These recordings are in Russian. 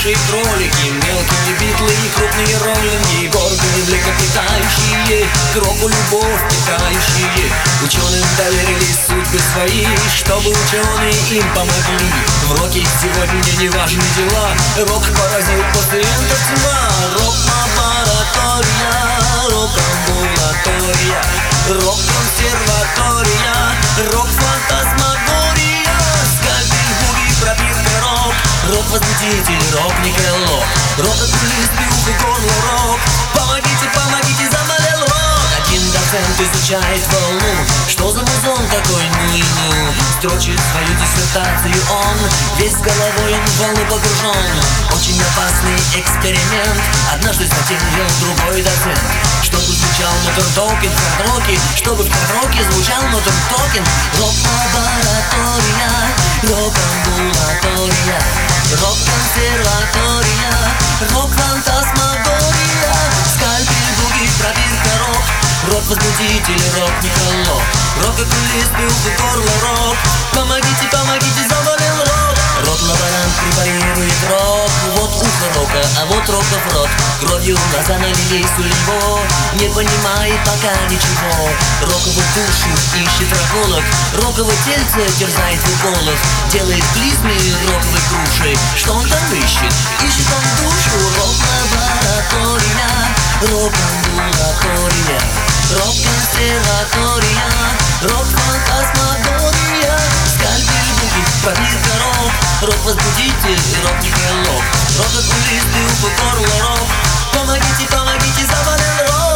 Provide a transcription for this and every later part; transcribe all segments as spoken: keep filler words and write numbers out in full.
большие кролики, мелкие битлы и крупные роллинги, гордые млекопитающие, к року любовь питающие. Ученым доверились судьбы свои, чтобы ученые им помогли. В роке сегодня не важны дела, рок поразил пациентов тьма. Рок-лаборатория, рок-амбулатория, рок-консерватория, рок-фантасмагория. Скальпель, буги, пробирка, рок, рок-возбудитель, рок-некролог, рок-окулист, брюх и горло, рок. Помогите, помогите, заболел рок. Один доцент изучает волну, что за музон такой, ну и ну. Строчит свою диссертацию он, весь головой в волну погружен. Очень опасный эксперимент, однажды затеял другой доцент. Чтобы звучал Modern Talking в хард-роке, чтобы в хард-роке звучал Modern Talking. Рок-лаборатория, рок-амбулатория, рок-консерватория, рок-фантасмагория. Скальпель, буги, пробирка, рок, рок-возбудитель, рок-некролог, рок-окулист, брюх и горло, рок. Помогите, помогите, заболел рок. Рок-лаборант препарирует рок, вот ухо рока, а вот роков рот. Кровью глаза налились у него, не понимает пока ничего. Роковую душу ищет роколог, роковое тельце терзает в уколах. Делает клизмы роковой грушей, что он там ищет? Ищет он душу. Рок-лаборатория, рок-амбулатория, рок-консерватория, рок-фантасмагория. Скальпель, буги, пробирка, рок, рок-возбудитель, рок-некролог, рок-окулист, брюх и горло, рок. Помогите, помогите, заболел рок.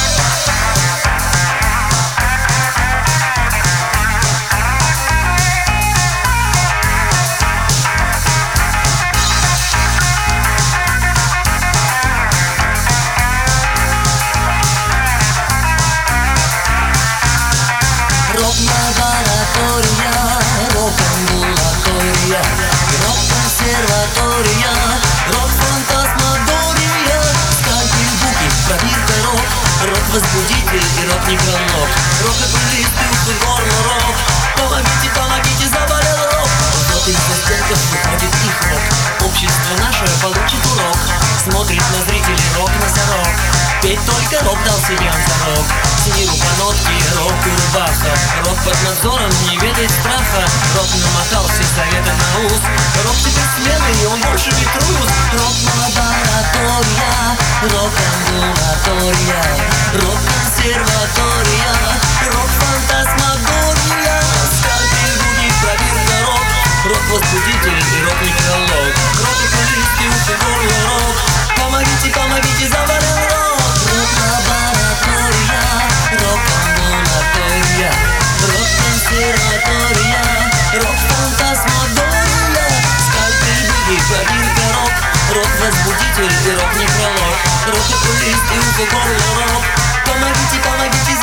Рок-лаборатория, рок-амбулатория, рок-консерватория, рок-фантасмагория. Скальпель, буги, пробирка, рок, рок-возбудитель и рок-некролог, рок-окулист, брюх и горло, рок. Помогите, помогите, заболел рок. Вот из застенков выходит их рок, общество наше получит урок. Смотрит на зрителей рок-носорог, петь только рок дал себе он зарок. С миру по нотке, рок и рубаха, рок под надзором не ведает страха. Рок намотал все советы на ус, рок теперь смелый, он больше не трус. Рок-лаборатория, рок-амбулатория, рок-консерватория, рок-фантасмагория. Скальпель, буги, пробирка, рок, рок-возбудитель и рок-некролог, рок-окулист, брюх и горло, рок. Помогите, помогите, заболел рок. Рок-лаборатория, рок-амбулатория, рок-консерватория, рок-фантасмагория. Скальпель, буги, пробирка, рок, рок-возбудитель и рок-некролог, рок-окулист, брюх и горло, рок. Помогите, помогите,